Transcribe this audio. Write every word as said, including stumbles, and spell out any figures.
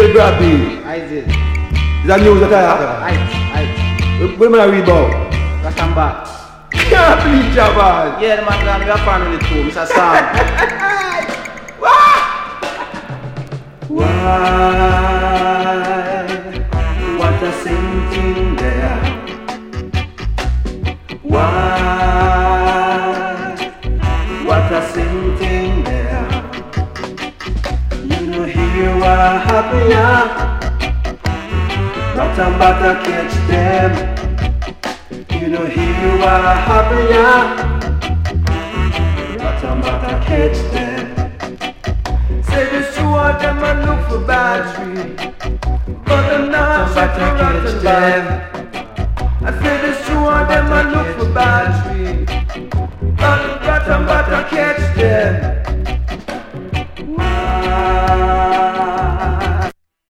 Hey, Bradley. I did. Is that news that I have? I, I. What am I read about? Got him back. Can't believe Jabba. Yeah, the man gonna be a fan with it too, Mister Sam. Why? What a sinking there. Why? What a sinking there. You know here what happen ya. But I'm about to catch them. You know here what happen ya. But I'm about to catch them. Say the two of them and look for battery, but I'm not about to catch them. I say the two of them and look for battery, but I'm about to catch